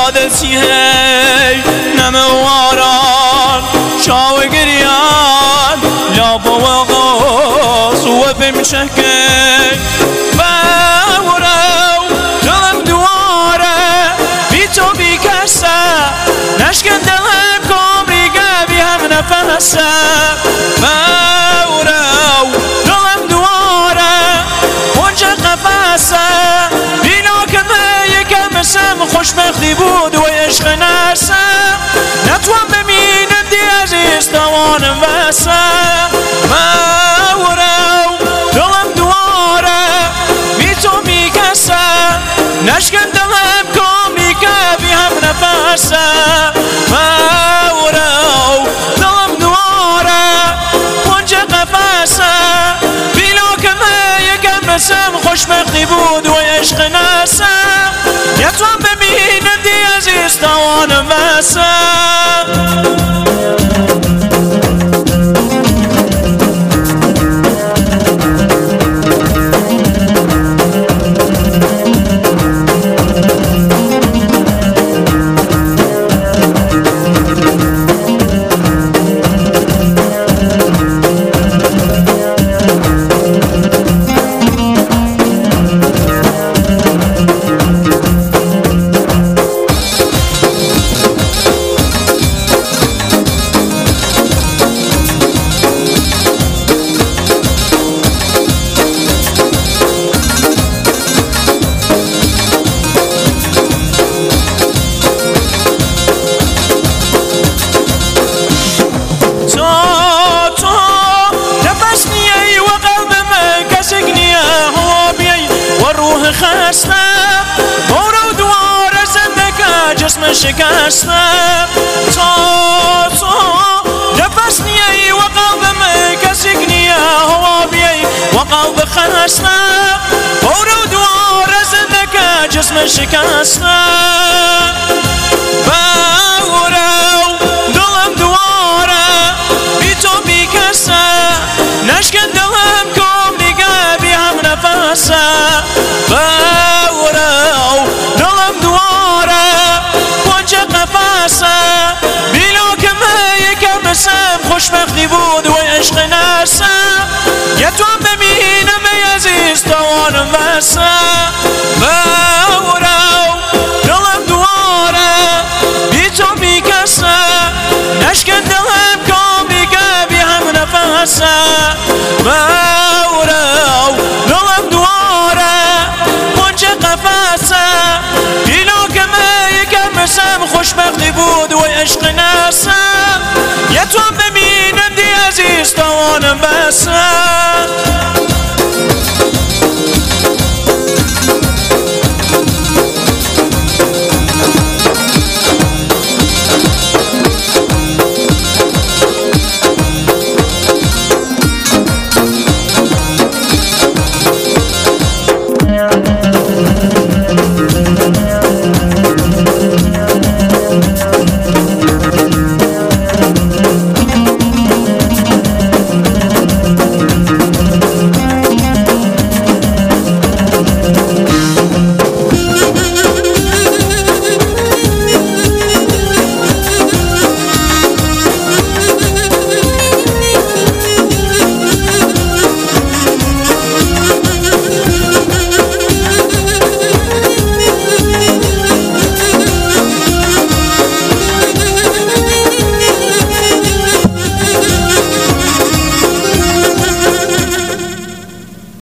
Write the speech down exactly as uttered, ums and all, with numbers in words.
دادسی هی نمواران شاو گریان لابا و غاز و بمشکل باورو دلم دواره بی تو بی کسه نشکن دلم کامری گبی هم نفسه باورو دلم دواره اونجا قفسه بینا کنه یکم سم خوشبختی بود و عشق نرسم نتوان ببینم دی عزیز توانم وسم باورو دلم دواره بی تو بی کسه نشکن دلم کامری گبی هم نفسه باورو دلم دواره اونجا قفسه بینا کنه یکم سم خوشبختی بود و عشق نرسم نتوان ببینم دی عزیز توانم وسم خستم برو دواره زندگی جسم شکستم تا تو نفس نیایی و قلبم کسی نیه هوا بیایی و قلب خستم برو دواره زندگی جسم شکستم برو دلم دواره بی تو بی کسه نشکن دلم کم دیگه بی هم نفسه باورو دلم دواره کنج قفسه بینا که من یکم سم خوشبختی بود و عشق نرسم یتوان ببینم ای عزیز توانم وسم باورو دلم دواره بی تو بی کسه نشکن دلم کم دیگه بی هم نفسه باورو دلم دواره کنج قفسه بینا که من یکم سم خوشبختی بود و عشق نرسم یتوان ببینم دی عزیز توانم وسم